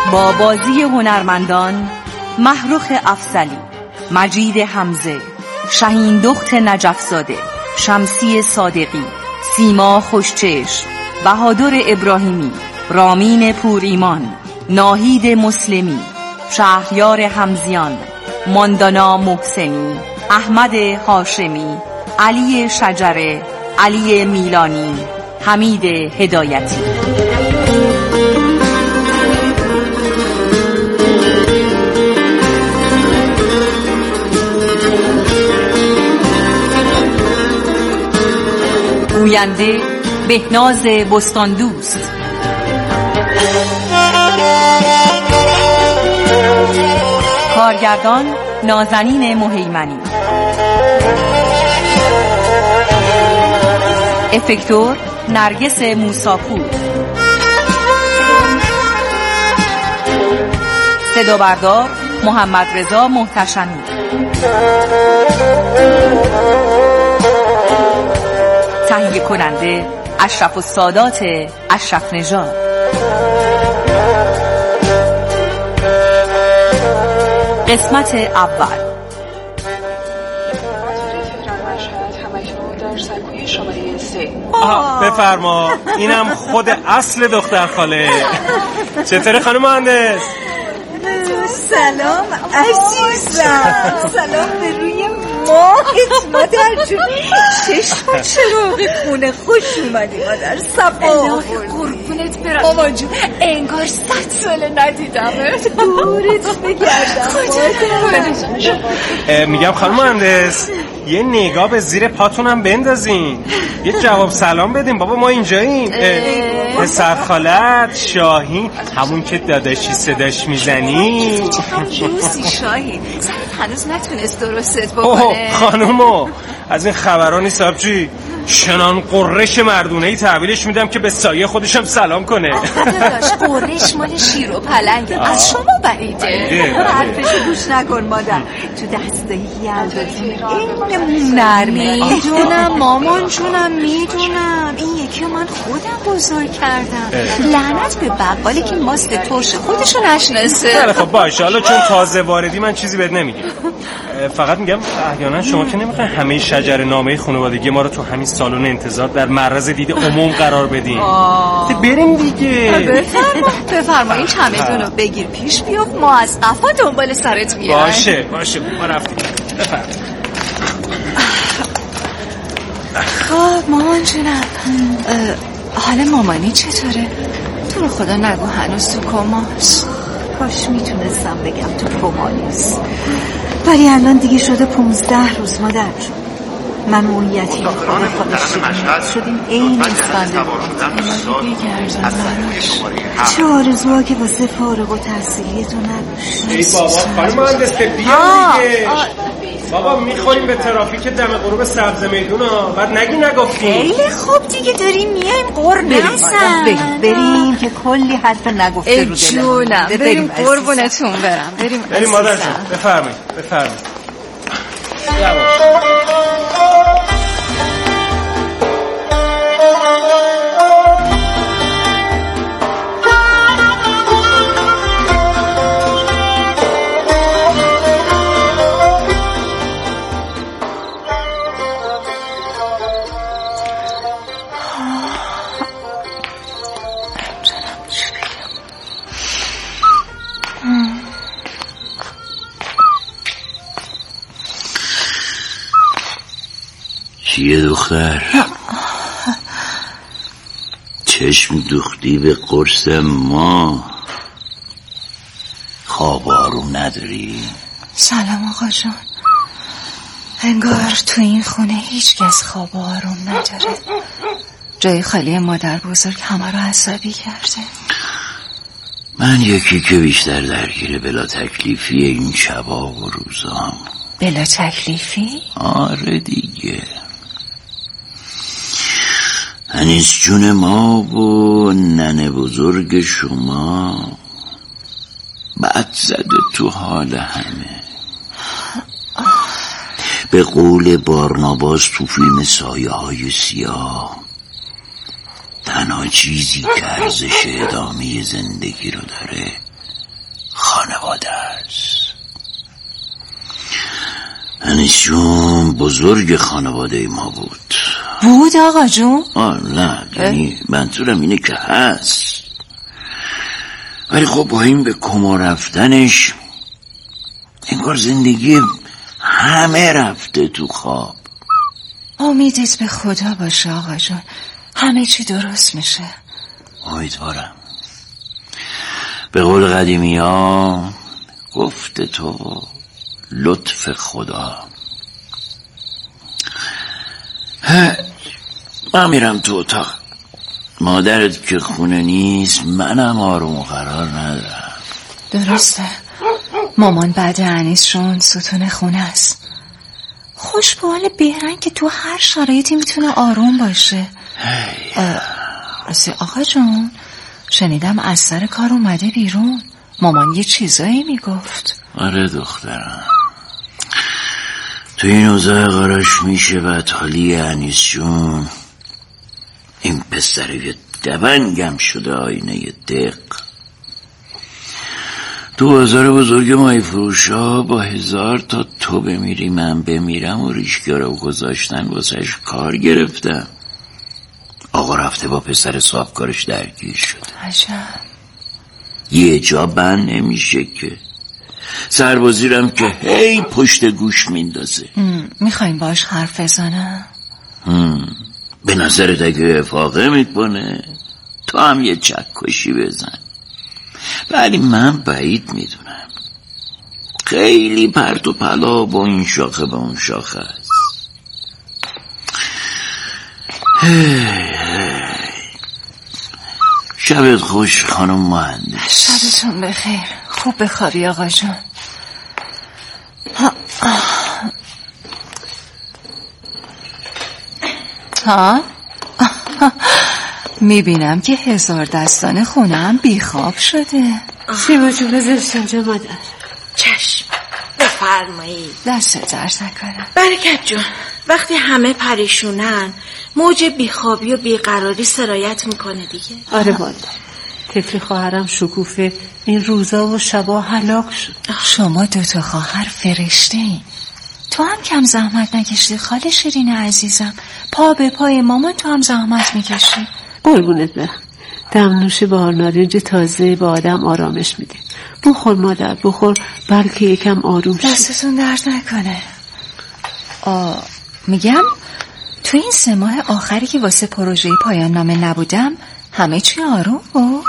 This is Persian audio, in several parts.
با بازی هنرمندان محروخ افضلی، مجید حمزه، شهین دخت نجفزاده، شمسی صادقی، سیما خوشچشم، بهادر ابراهیمی، رامین پوریمان، ناهید مسلمی، شهریار حمزیان، ماندانا محسنی، احمد هاشمی، علی شجره، علی میلانی، حمید هدایتی. گوینده بهناز بستاندوست. کارگردان نازنین مهیمنی. افکتور نرگس موساپور. صدا بردار محمد رضا محتشمی. تهیه کننده اشرف السادات اشرف نژاد. قسمت اول. بفرما، اینم خود اصل دختر خاله. چطوری خانم مهندس؟ سلام عزیزم. سلام به روی ماهت مادر جون. چشم چراغ خونه. خوش اومدی مادر. صفا قربونت برم مامان جون. انگار 100 ساله ندیدمت. دورت بگردم مادر. میگم خانم مهندس یه نگاه به زیر پاتونم بندازین، یه جواب سلام بدیم. بابا ما اینجاییم. پسر خالت شاهین، همون که داداشی صداش میزنی. روزی شاهین سرت هنوز نتونست درستت بکنه. خانومو از این خبران نیست آبجی. شنان قرش مردونه‌ای تحویلش میدم که به سایه خودشم سلام کنه. داداش قرش مال شیر و پلنگه، از شما بعیده. حرفشو گوش نکن مادر. تو دستای یلداتون این نرمه. میدونم مامان جونم، میدونم. این یکی من خودم بزرگ کردم. لعنت به بقالی که ماست ترش خودشو نشناسه. خب باشه، حالا چون تازه واردی من چیزی بهت نمیگم. فقط میگم احیانا شما که نمیخواین همه شجر نامه خانوادگی ما رو تو همین سالن انتظار در معرض دید عموم قرار بدین. بریم دیگه. بفرما این چمدون رو بگیر پیش بیفت، ما از قفا دنبال سرت میایم. باشه ما رفتیم. بفرما. خب مامان جونم، حال مامانی چطوره؟ تو رو خدا نگو هنوز تو کماست. کاش میتونستم بگم تو کمانیست، ولی الان دیگه شده 15 روز مادر جون. من و اون یتیم خانه خودش شدیم این اسفنده چه آرزوها که واسه فارغ و تحصیلی تو نداشت. ای بابا خانم مهندس بیا دیگه. بابا میخوریم به ترافیک دم غروب سبز میدون ها. بعد نگفتیم. خیلی خوب دیگه داریم میایم قربونتون. بریم که کلی حرف نگفته رو دلمون. بریم قربونتون برم. بریم مادر جون. بفرمایید. چیه دختر؟ چشم دوختی به قرص ما. خواب آروم نداری؟ سلام آقا جان. انگار تو این خونه هیچ کس خواب آروم نداره. جای خالی مادر بزرگ همه رو عصبی کرده. من یکی که بیشتر درگیر بلا تکلیفی این شبا و روزام. بلا تکلیفی؟ آره دیگه. هنیز جون ما و ننه بزرگ شما بد زده تو حال همه. به قول بارناباس تو فیلم سایه های سیاه، تنها چیزی که ارزش ادامه زندگی رو داره انیس جون بزرگ خانواده ما بود آقا جون؟ نه یعنی منظورم اینه که هست، ولی خب با این به کما رفتنش انگار زندگی همه رفته تو خواب. امیدت به خدا باشه آقا جون، همه چی درست میشه. امیدوارم. به قول قدیمی ها گفت تو لطف خدا. من میرم تو اتاق. مادرت که خونه نیست منم آروم و قرار ندارم. درسته، مامان بعد انیسشون ستون خونه است. خوش به حال بهرنگ که تو هر شرایطی میتونه آروم باشه. راستی آقا جون، شنیدم از سر کار اومده بیرون. مامان یه چیزایی میگفت. آره دخترم، تو این اوضاع قراش میشه بعد حالی انیس جون. این پسر یه دبنگم شده آینه دق. تو بازار بزرگ ماهی فروشا با 1000 تا تو بمیری من بمیرم و ریشگاه رو گذاشتن واسش کار گرفتم. آقا رفته با پسر صاحبکارش درگیر شده. عجب. یه جا بند نمیشه که. سربازیرم که هی پشت گوش میندازه. میخوایم باش حرف بزنم؟ به نظرت اگه افاقه میکنه تو هم یه چکشی بزن، ولی من بعید میدونم. خیلی پرت و پلا با این شاخه به اون شاخه است. شبت خوش خانم مهندس. شبتون بخیر. خوب بخوابی آقا جون. ها؟ میبینم که 1000 دستان خونم بیخواب شده. شیما جون بذارش اینجا مادر. چشم، بفرمایید. دست درد نکنم. برکت جون، وقتی همه پریشونن موج بیخوابی و بیقراری سرایت میکنه دیگه. آره والا، طفل خواهرم شکوفه این روزا و شبا هلاک شد. شما 2 خواهر فرشته این. تو هم کم زحمت نکشی خاله شیرین عزیزم. پا به پای مامان تو هم زحمت میکشی. قربونت برم. دمنوش بهار نارنج تازه با آدم آرامش میده. بخور مادر بخور، بلکه یکم آروم شی. دستتون درد نکنه. میگم تو این 3 ماه آخری که واسه پروژه پایان نامه نبودم همه چی آروم بود؟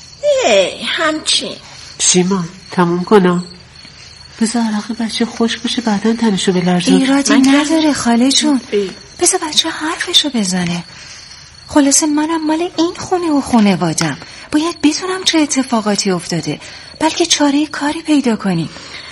همچین. شیما تموم کنم. بذار عراقی بچه خوش باشه بعدن تنشو بلرزون. ایرادی نداره خاله جون، بذار بچه حرفشو بزنه. خلاصه منم مال این خونه و خانوادم، باید بدونم چه اتفاقاتی افتاده بلکه چاره کاری پیدا کنیم.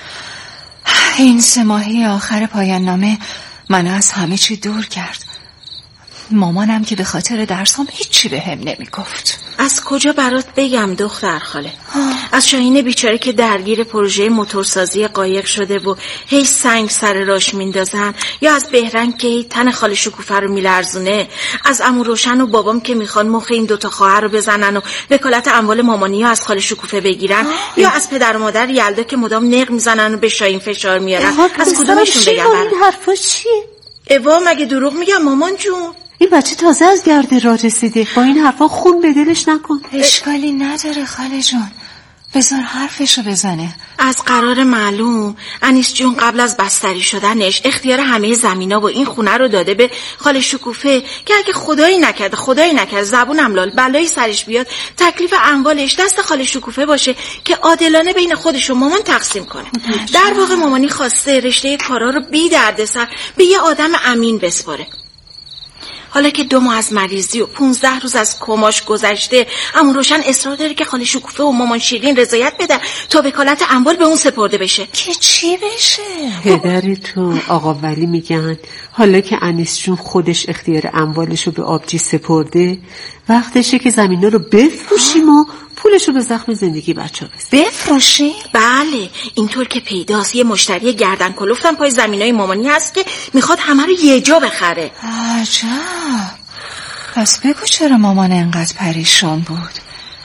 این 3 ماهه آخر پایان نامه منو از همه چی دور کرد. مامانم که به خاطر درسام هیچی به هم نمی گفت. از کجا برات بگم دختر خاله؟ از شاهین بیچاره که درگیر پروژه موتورسازی قایق شده و هی سنگ سر راش میندازن، یا از بهرنگ که هی تن خاله شکوفه رو میلرزونه، از عمو روشن و بابام که میخوان مخ این 2 خواهر رو بزنن و وکالت اموال مامانی ها از خاله شکوفه بگیرن، یا از پدر و مادر یلدا که مدام نق میزنن و به شاهین فشار میارن. از کدومشون بگم برات؟ این حرفا چیه؟ اوا مگه دروغ میگم مامان جون؟ این بچه تازه از گرد راه رسیده، با این حرفا خون به دلش نکن. اشکالی نداره خاله جون، بذار حرفشو بزنه. از قرار معلوم انیس جون قبل از بستری شدنش اختیار همه زمینا و این خونه رو داده به خاله شکوفه که اگه خدایی نکرد زبونم لال بلایی سرش بیاد، تکلیف اموالش دست خاله شکوفه باشه که عادلانه بین خودش و مامان تقسیم کنه. در واقع مامانی خواسته رشته کارا رو بی دردسر به یه آدم امین بسپاره. حالا که 2 ماه از مریضی و 15 روز از کماش گذشته، عمو روشن اصرار داره که خاله شکوفه و مامان شیرین رضایت بدن تا وکالت اموال به اون سپرده بشه. که چی بشه؟ پدری تو آقا ولی میگن حالا که انیس جون خودش اختیار اموالشو به آبجی سپرده، وقتشه که زمینا رو بفروشیم و پولشو به زخم زندگی بچه‌ها بزنیم. بفروشی؟ بله، اینطور که پیداست یه مشتری گردن کلفتم پای زمینای مامانی هست که میخواد همه رو یه جا بخره. عجب. پس بگو چرا مامان انقدر پریشان بود؟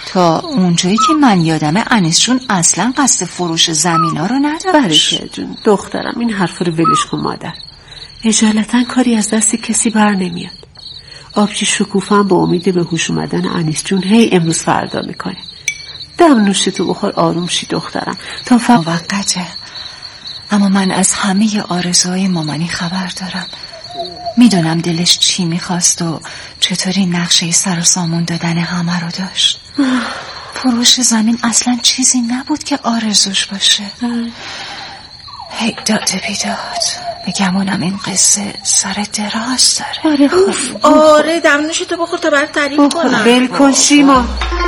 تا اونجایی که من یادمه انیس جون اصلا قصد فروش زمینا رو نداشت. برکه جون دخترم این حرف رو ولش کن مادر. اجالتا کاری از دست کسی بر نمیاد. آبجی شکوفه هم با امید به هوش اومدن انیس جون هی امروز فردا میکنه. دم نوشتو بخور آروم شی دخترم تا موقته. اما من از همه آرزوهای مامانی خبر دارم. میدونم دلش چی میخواست و چطوری نقشه سر و سامون دادن همه رو داشت. فروش زمین اصلا چیزی نبود که آرزوش باشه. هی داد بیداد بگمونم این قصه سر دراز داره. آره دمنوش تو بخور تا برات تعریف کنم. ول کن شیما.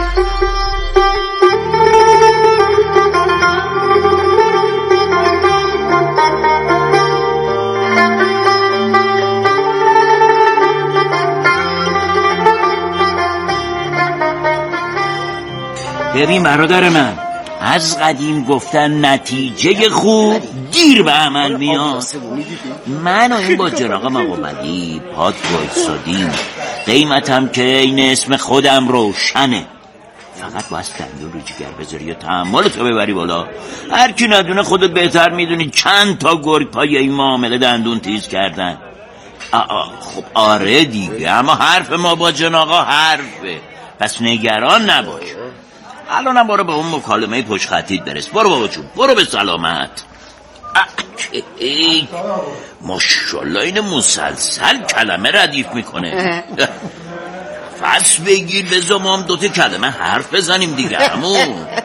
ببین برادر من، از قدیم گفتن نتیجه خوب دیر به عمل میاد. من و این با جناق مقابلی پاک وایسادیم. قیمتم که این اسم خودم روشنه. فقط باید دندون رو جگر بذاری یا تحملتو ببری بالا. هر کی ندونه خودت بهتر میدونی چند تا گرگ پای این معامله دندون تیز کردن. خب آره دیگه، اما حرف ما با جناقا حرفه، پس نگران نباش. الانم برو به اون مکالمه پشت خطیت برس. برو بابا چون، برو به سلامت. ماشالله این مسلسل کلمه ردیف میکنه. فس بگیر بذار ما هم دوتا کلمه حرف بزنیم دیگه. همون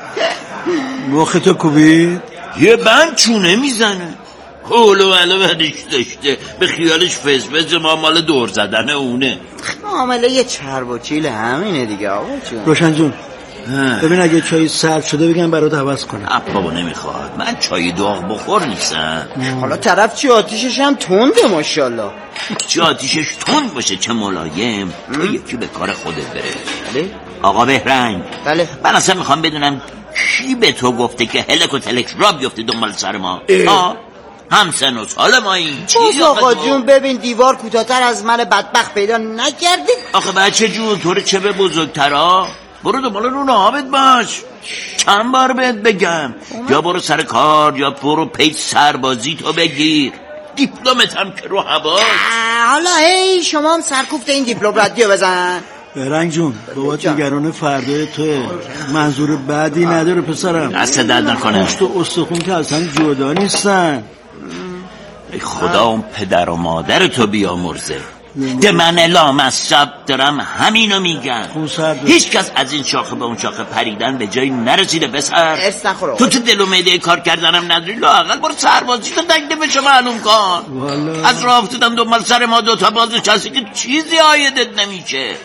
مخ تو کوبید؟ یه بند چونه میزنه. هولو ولو بدش داشته، به خیالش فزبز ما مال دور زدن اونه. معامله یه چرب و چیل همینه دیگه آقا چون. روشن جون ببین اگه چای سرد شده بگم برات عوض کنم. بابا نمیخواد، من چای داغ بخور نیستم. حالا طرف چی آتیشش هم تنده ماشاءالله. چی آتیشش تند باشه چه ملایم. تو یکی به کار خودت بره. بله آقا بهرنگ. بله من اصلا میخوام بدونم کی به تو گفته که هلک و تلک را بیفته دنبال سر ما؟ هم سن و سال ما این چی؟ آقا جون ببین دیوار کوتاه‌تر از من بدبخت پیدا نکردی. آخه بچه جون تو رو چه به بزرگترا؟ برو دنبال رون آبت باش. چند بار بهت بگم یا برو سر کار یا برو پیش سربازی تو بگیر. دیپلمت هم که رو هواست. حالا هی شما هم سرکوفت این دیپلم ردیو بزن. برنگ جون بابات نگران فردای توه. منظور بعدی نداره پسرم. دست درد نکنه. پشت و استخون که اصلا جدا نیستن. ای خدا اون پدر و مادر تو بیامرزه. ده من لامصب دارم همینو میگن. هیچ کس از این شاخه به اون شاخه پریدن به جایی نرسیده بسر. تو دل و معده کار کردنم نداری. لااقل برو سربازی تو دنگه بشه معلوم کن. از راه افتادم دنبال سر ما دوتا بازش هستی که چیزی آیدت نمیشه.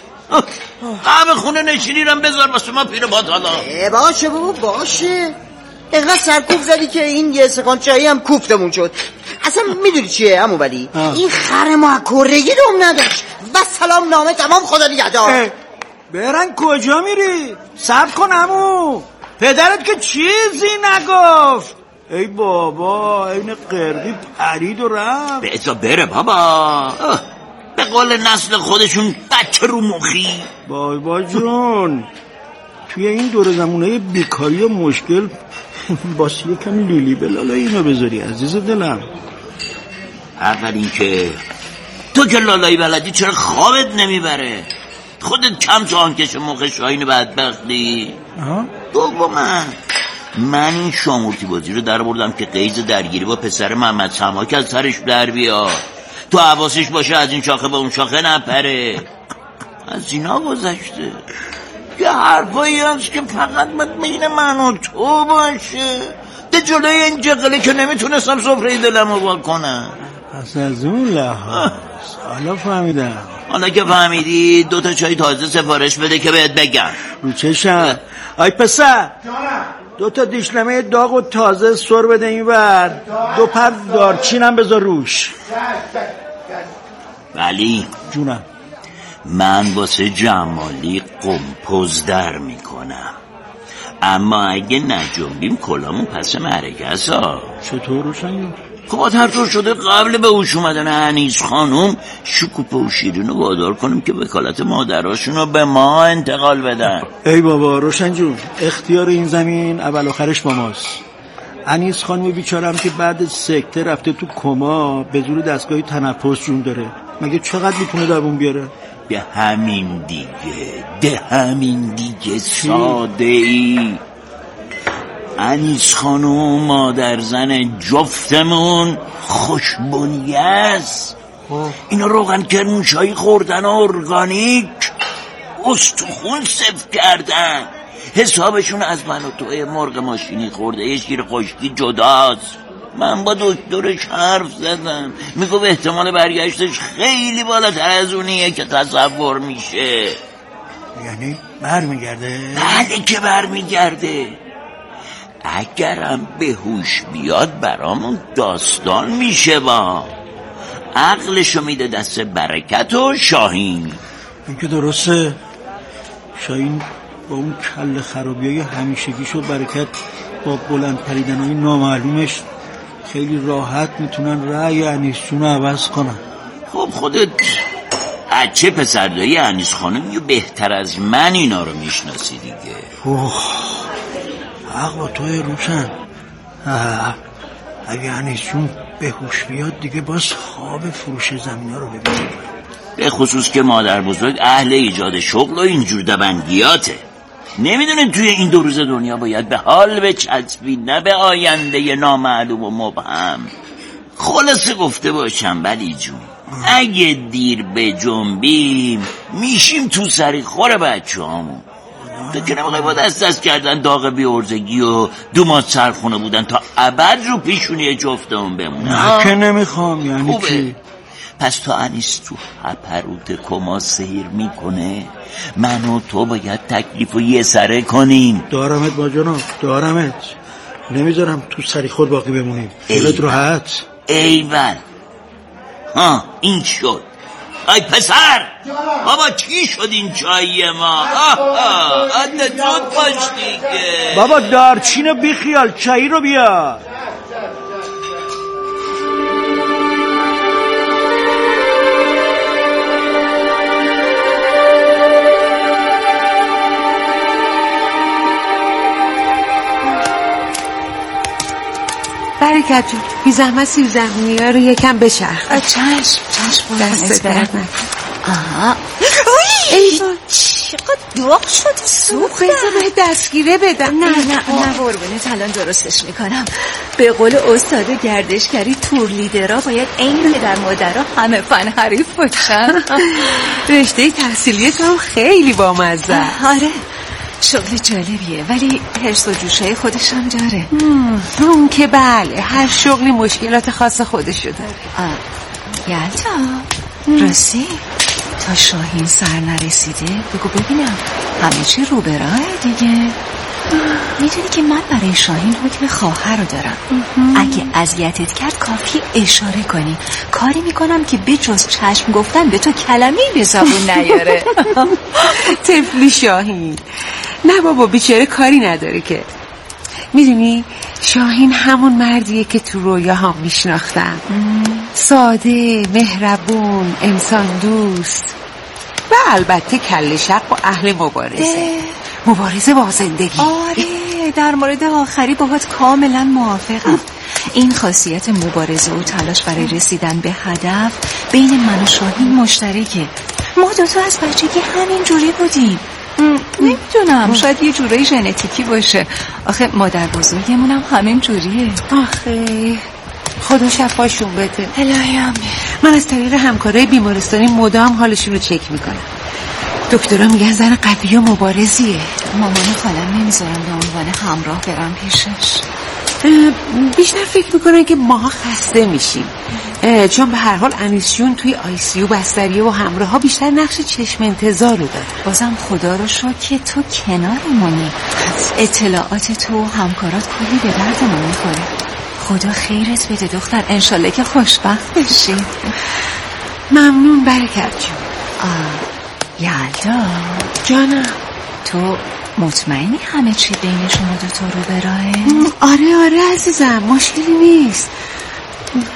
قهوه خونه نشینیرم بذار واسه ما پیر باطالا. باشه بابا باشه. اینقدر سرکوب زدی که این یه سکان چایی هم کوفتمون شد. اصلا میدونی چیه عمو ولی این خر ما کره‌ای دوم نداشت. و سلام نامه تمام خدا نگهدار. برن کجا میری؟ صبر کن عمو. پدرت که چیزی نگفت. ای بابا این قردی پرید و رفت. بذار بره بابا. به قول نسل خودشون بچه رو مخی. بابا جون توی این دور زمونه بیکاری و مشکل باسی یکم لیلی بلالا اینو بذاری عزیز دلم. اول این که تو که لالایی بلدی چرا خوابت نمیبره؟ خودت کم جانکش موقع شاین بدبختی. دوم من این شامورتی بازی رو در بردم که قیز درگیری با پسر محمد سماک از سرش در بیاد. تو حواسش باشه از این شاخه به اون شاخه نپره. از اینا گذشته یه حرفایی هست که فقط بین من و تو باشه. ده جلوی این جقله که نمیتونستم سفره دلمو با کنم. پس از اون لحاظ حالا فهمیدم. حالا که فهمیدی 2 چای تازه سفارش بده که بهت بگم. رو چشم. آی پسر 2 دیشنمه داغ و تازه سر بده این ور. 2 پر دارچینم بذار روش. ولی جونم من واسه جمالی قمپوز در میکنم، اما اگه نجنبیم کلامون پس معرکه هست. چطور روشن؟ خب هر طور شده قبل به هوش اومدن انیس خانم شکوفه و شیرین رو وادار کنیم که وکالت مادراشون رو به ما انتقال بدن. ای بابا روشن جون، اختیار این زمین اول آخرش با ماست. انیس خانم بیچارم که بعد سکته رفته تو کما به زور دستگاه تنفس جون داره. مگه چقدر میتونه دووم بیاره؟ به همین دیگه ساده ای. انیس خانم مادر زن جفتمون خوشبنیه است. اینا روغن کرموشایی خوردن ارگانیک، استخون سفت کردن، حسابشون از من و توی مرغ ماشینی خورده یه شیر خشکی جداست. من با دکترش حرف زدم، میگه احتمال برگشتش خیلی بالاتر از اونیه که تصور میشه. یعنی برمیگرده؟ بله که برمیگرده. اگرم به هوش بیاد برامون داستان میشه. با عقلشو میده دست برکت و شاهین. این که درسته. شاهین با اون کل خرابیای همیشگیشو برکت با بلند پریدنهای نامعلومش خیلی راحت میتونن رأی انیس جون رو عوض کنن. خب خودت بچه پسردایی انیس خانم یه بهتر از من اینا رو میشناسی دیگه. حق با توی روشن. اگه انیس جون به هوش بیاد دیگه باز خواب فروش زمین ها رو ببینیم. به خصوص که مادر بزرگ اهل ایجاد شغل و اینجور دبنگیاته. نمیدونه توی این 2 روز دنیا باید به حال بچسبی نه به آینده نامعلوم و مبهم. خلاصه گفته باشم بلی جون، اگه دیر به جنبیم میشیم تو سری خور بچه هامون. تو که نمیخوای با دست کردن داغ بیارزگی و 2 ماه سرخونه بودن تا ابد رو پیشونی جفتمون بمونه. نه که نمیخوام. یعنی چی؟ پس تا انیس تو هپروت کما سیر میکنه من و تو باید تکلیفو یه سره کنیم. دارمت با جناب، دارمت. نمیذارم تو سری خود باقی بمونیم. خیلت راحت. ایول. این شد. ای پسر بابا چی شد این چایی ما؟ انده زود باش دیگه. بابا دارچینو بیخیال، چایی رو بیار. برکت جون بی زحمت سیب زمینی ها رو یکم بچرخ. چشم دست درد نکن. چقدر داغ شد سوخت. بذار دستگیره بدم. نه قربونت الان درستش میکنم. به قول استاد گردشگری تور لیدرها باید این پدر مادرها همه فن حریف باشن. رشته تحصیلی تو هم خیلی بامزه. آره شغل جالبیه ولی حرص و جوشای خودش هم داره. اون که بله، هر شغلی مشکلات خاص خودشو داره. یلدا راستی تا شاهین سر نرسیده بگو ببینم همه چی رو به راه دیگه. میدونی که من برای شاهین حکم خواهر رو دارم. اگه اذیتت کرد کافی اشاره کنی، کاری میکنم که به جز چشم گفتن به تو کلمه‌ای به زبون نیاره. طفلی شاهین. نه بابا بیچاره کاری نداره که. میدونی شاهین همون مردیه که تو رویاهام میشناختم. ساده، مهربون، انسان دوست و البته کله شق و اهل مبارزه با زندگی. آره در مورد آخری باهات کاملا موافقم. این خاصیت مبارزه و تلاش برای رسیدن به هدف بین من و شاهین مشترکه. ما دوتا از بچگی همین جوری بودیم. نمیدونم شاید یه جورایی ژنتیکی باشه. آخه مادر بزرگمون هم همین جوریه. آخه خدا شفاشون بده. الهیم. من از طریق همکارای بیمارستانی مدام حالشون رو چک میکنم. دکترها میگن زن قوی و مبارزیه. مامان خالم نمیذارم به عنوان همراه برم پیشش. بیشتر فکر میکنن که ماها خسته میشیم، چون به هر حال انیس جون توی ICU بستریه و همراه ها بیشتر نقش چشم انتظار رو داره. بازم خدا رو شکر که تو کنارمونی. اطلاعات تو و همکارات کلی به دردمون میخوره. خدا خیرت بده دختر، انشالله که خوشبخت بشی. ممنون برکت جون. یلدا جانم، تو مطمئنی همه چی بین شما دوتا رو به راهه؟ آره عزیزم، مشکلی نیست.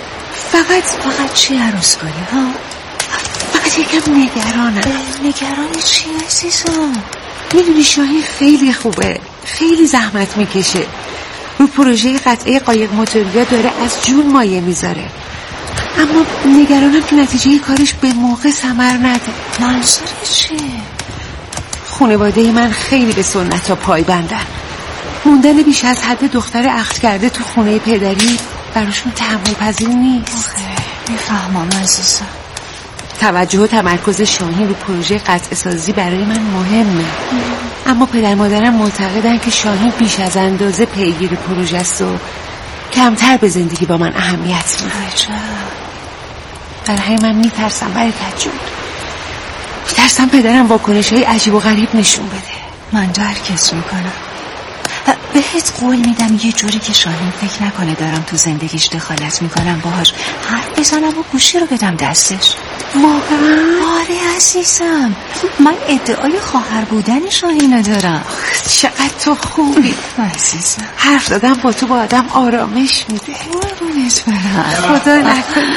فقط چی عروس کنی ها؟ فقط یکم نگرانم. نگران چی عزیزم؟ میدونی شاهین خیلی خوبه، خیلی زحمت میکشه، رو پروژه قطعه قایق موتوریا داره از جون مایه میذاره، اما نگرانم که نتیجه کارش به موقع ثمر نده. منظور چیه؟ خانواده من خیلی به سنت ها پایبندن. موندن بیش از حد دختر عقد کرده تو خونه پدری براشون تحمل پذیر نیست. میفهمم عزیزم. توجه و تمرکز شاهین رو پروژه قطعه سازی برای من مهمه، اما پدر مادرم معتقدن که شاهین بیش از اندازه پیگیر پروژه است و کمتر به زندگی با من اهمیت میده. برای من میترسم برکت جون، میترسم پدرم واکنش‌های عجیب و غریب نشون بده. من درکت میکنم. بهت قول میدم یه جوری که شاهین فکر نکنه دارم تو زندگیش دخالت میکنم، باهاش حرف بزنم و گوشی رو بدم دستش. واقعا؟ آره عزیزم، من ادعای خواهر بودن شاهینو دارم. چقدر تو خوبی عزیزم. حرف دادم با تو با آدم آرامش میده. قربونت برم. خدا نکنه.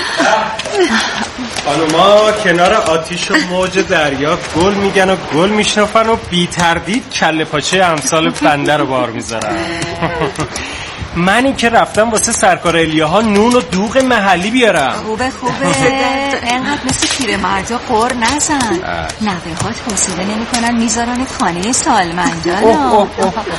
خانوما کنار آتیش و موج دریا گل میگن و گل میشنفن و بی تردید کله پاچه امثال بنده رو بار میذارن. منی که رفتم واسه سرکار الیاها نون و دوغ محلی بیارم. خوبه اینقدر مثل پیرمردا قر نزن. نوه هات حوصله نمیکنن میذارنت خانه سالمندان.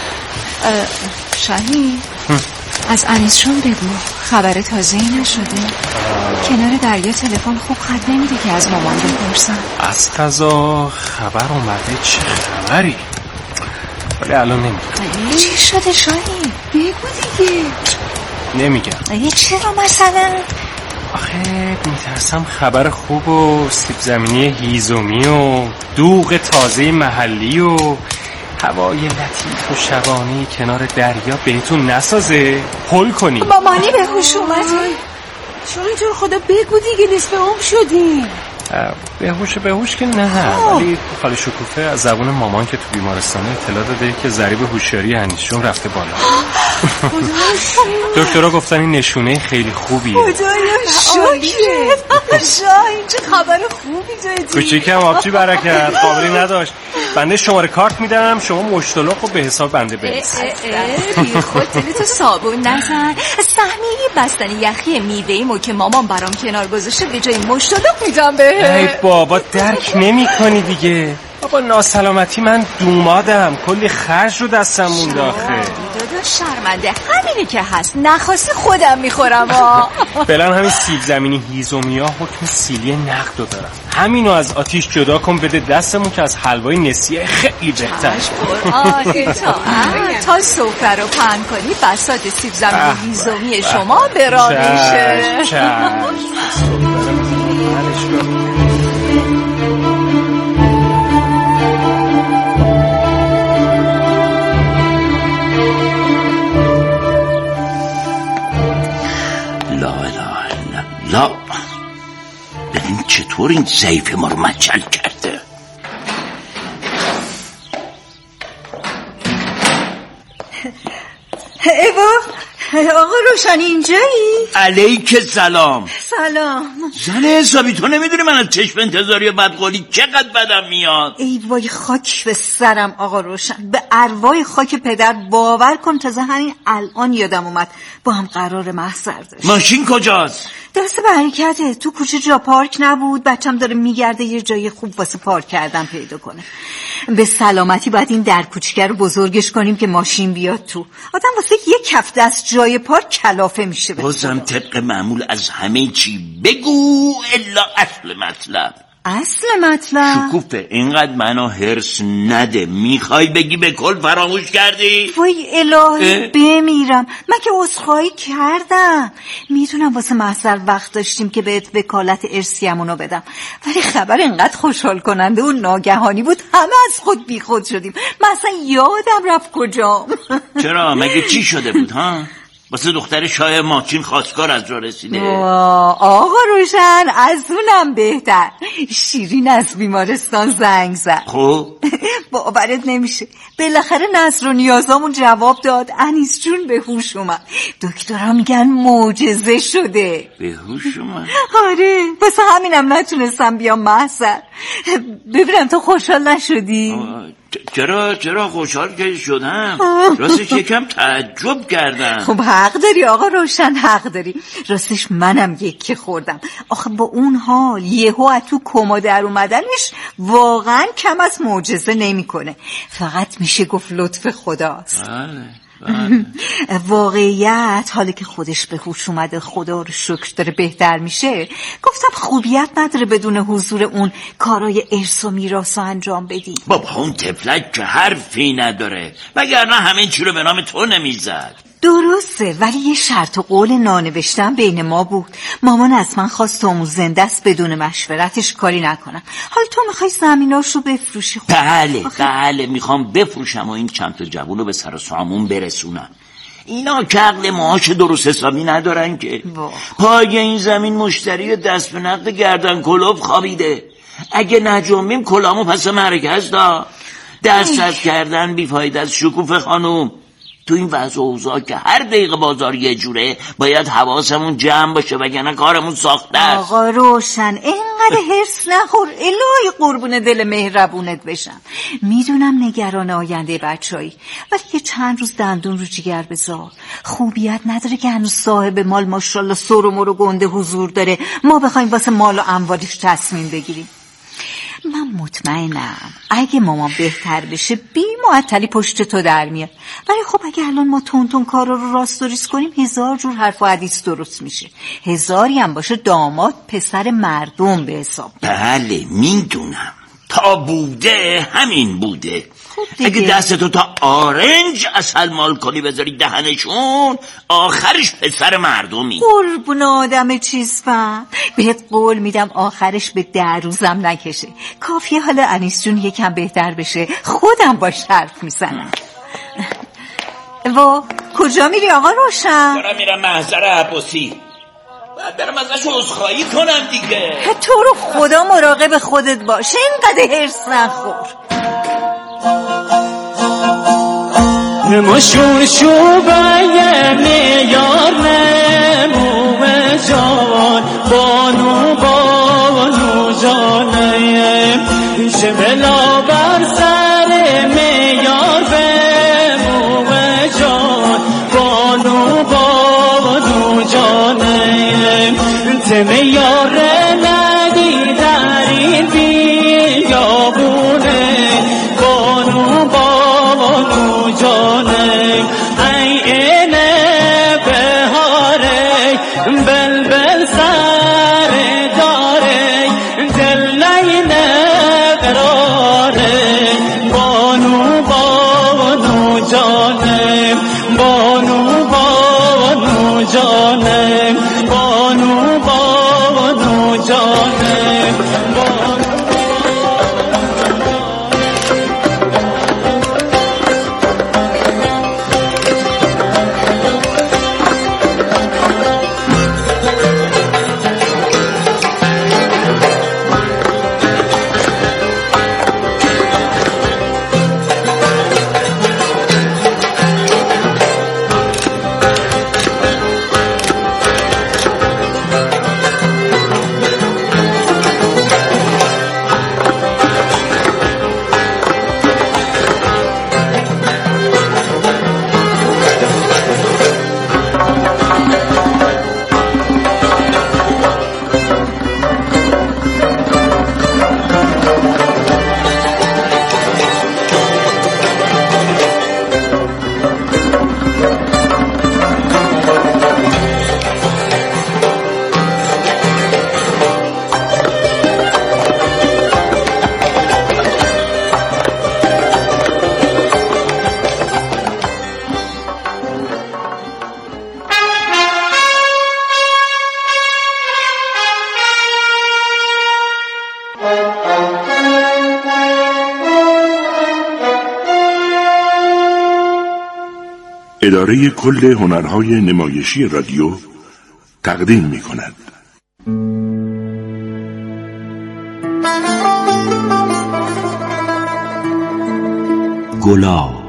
شاهین از انیسشون بگو خبر تازه‌ای نشده؟ کنار دریا تلفن خوب خط نمیده که از مامان بپرسم. از قضا خبر اومده؟ چه خبری؟ ولی الان نمیگم. چی شده شاهین؟ بگو دیگه. نمیگم. چرا مثلا؟ آخه میترسم خبر خوب و سیب زمینی هیزومی و دوغ تازه محلی و هوای لطیف و شبانی کنار دریا بهتون نسازه هول کنی. مامانی به هوش اومده؟ شاهین تو خدا بگو دیگه، نصف عمر شدیم. به هوش که نه، ولی خاله شکوفه از زبون مامان که تو بیمارستانه اطلاع داده که ضریب هوشیاری انیسشون رفته بالا. دکترها گفتن این نشونه خیلی خوبیه. خدایا شکرت. شاهین چه خبر خوبی دادی. کوچیکم آبجی برکت، قابلی نداشت. بنده شماره کارت میدم، شما مشتلق رو به حساب بنده بریز. بی خود دلتو صابون نزن. سهمیه بستنی یخی میوه‌ایمو که مامان برام کنار گذاشته به جای مشتلق میدم بهت. ای بابا درک نمی کنی دیگه. بابا ناسلامتی من دومادم، کلی خرج رو دستم مونده آخه. داداش شرمنده، همینی که هست، نخواستی خودم میخورم. فعلا همین سیب زمینی هیزومیا حکم سیلی نقدو دارم، همینو از آتیش جدا کن بده دستمون که از حلوای نسیه خیلی بهتر. تا سفره رو پهن کنی بساط سیب زمینی هیزومی شما برا میشه. لا ببین چطور این ضعیف ما رو مچل کرده. آقا روشنی اینجایی؟ علیک سلام. سلام. زن حسابی تو نمیدونی من از چشم انتظاری بدقولی چقدر بدم میاد. ای وای خاک به سرم آقا روشن، به ارواح خاک پدر باور کن تازه همین الان یادم اومد با هم قرار محضر داشت. ماشین کجاست؟ دست برکته، تو کوچه جا پارک نبود، بچم داره میگرده یه جای خوب واسه پارک کردن پیدا کنه. به سلامتی باید این در کوچیک رو بزرگش کنیم که ماشین بیاد تو. آدم واسه یک کف دست جای پارک کلافه میشه. بازم طبق معمول از همه چی بگو الا اصل مطلب. اصل مطلب؟ شکوفه اینقدر منو هرس نده، میخوای بگی به کل فراموش کردی؟ وای الهی بمیرم، من که عذرخواهی کردم، میدونم واسه محضر وقت داشتیم که بهت وکالت ارثیمونو بدم، ولی خبر اینقدر خوشحال کننده و ناگهانی بود همه از خود بی خود شدیم. من اصلا یادم رفت کجام. چرا مگه چی شده بود ها؟ واسه دختر شاه ماچین خواستگار از راه رسیده. آقا روشن از اونم بهتر. شیرین از بیمارستان زنگ زد. خب باورت نمیشه بالاخره نظر و نیازامون جواب داد. انیس جون به هوش اومد. دکترها میگن معجزه شده. به هوش اومد؟ آره واسه همینم نتونستم بیام محضر. ببینم تو خوشحال نشدی؟ چرا خوشحال که شدم. راستش یکم تعجب کردم. خب حق داری آقا روشن حق داری. راستش منم یکی خوردم. آخه با اون حال یهو از تو کما در اومدنش واقعا کم از معجزه نمیکنه. فقط میشه گفت لطف خداست. بله. واقعیت حالی که خودش به هوش اومده خدا رو شکر داره بهتر میشه. گفتم خوبیت نداره بدون حضور اون کارای ارث و میراث انجام بدی. بابا اون طفلک که حرفی نداره وگرنه همه چی رو به نام تو نمیزد. درسته ولی یه شرط و قول نانوشتم بین ما بود. مامان از من خواست تا اون زنده است بدون مشورتش کاری نکنم. حالا تو میخوای زمیناشو بفروشی؟ بله میخوام بفروشم و این چند تا جوون رو به سر و سامون برسونم. اینا که عقل معاش درست حسابی ندارن که. پای این زمین مشتری دست به نقد گردن کلوف خوابیده. اگه نجنبیم کلامو پس مرکز دا. دست از کردن بیفایده از شکوفه خانوم. تو این وضع و اوضاع که هر دقیقه بازار یه جوره باید حواسمون جمع باشه وگرنه کارمون ساخته است. آقا روشن اینقدر حرص نخور. الهی قربون دل مهربونت بشم. میدونم نگران آینده بچه‌ای ولی یه چند روز دندون رو جگر بذار. خوبیت نداره که هنوز صاحب مال ماشاءالله سر و مرو گنده حضور داره ما بخوایم واسه مال و اموالش تصمیم بگیریم. من مطمئنم اگه مامان بهتر بشه بی معطلی پشت تو در میاد. ولی خب اگه الان ما تون کارا رو راست و ریز کنیم 1000 جور حرف و حدیث درست میشه. 1000 هم باشه داماد پسر مردم به حساب. بله میدونم تا بوده همین بوده. اگه دستتو تا آرنج اصل مال کنی بذاری دهنشون آخرش پسر مردمی. قربون آدم چیز فهم. بهت قول میدم آخرش به 10 روزم نکشه. کافیه حالا انیس جون یکم بهتر بشه خودم باش حرف میزنم. کجا میری آقا روشن؟ دارم میرم محضر عباسی. باید برم ازش عذرخواهی کنم دیگه. تو رو خدا مراقب خودت باش اینقدر حرص نخور. نماشون شوبه میار نمومه جان بانو جانه شملا بر سر میار بمومه جان بانو جانه تمیار ندی در این بیابونه بانو جانه ای اینه بهاره بلبل سر داره دل نینه قراره بانو جانه بانو جانه بانو جانه اداره کل هنرهای نمایشی رادیو تقدیم می کند. گلاب،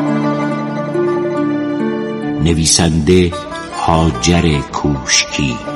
نویسنده هاجر کوشکی،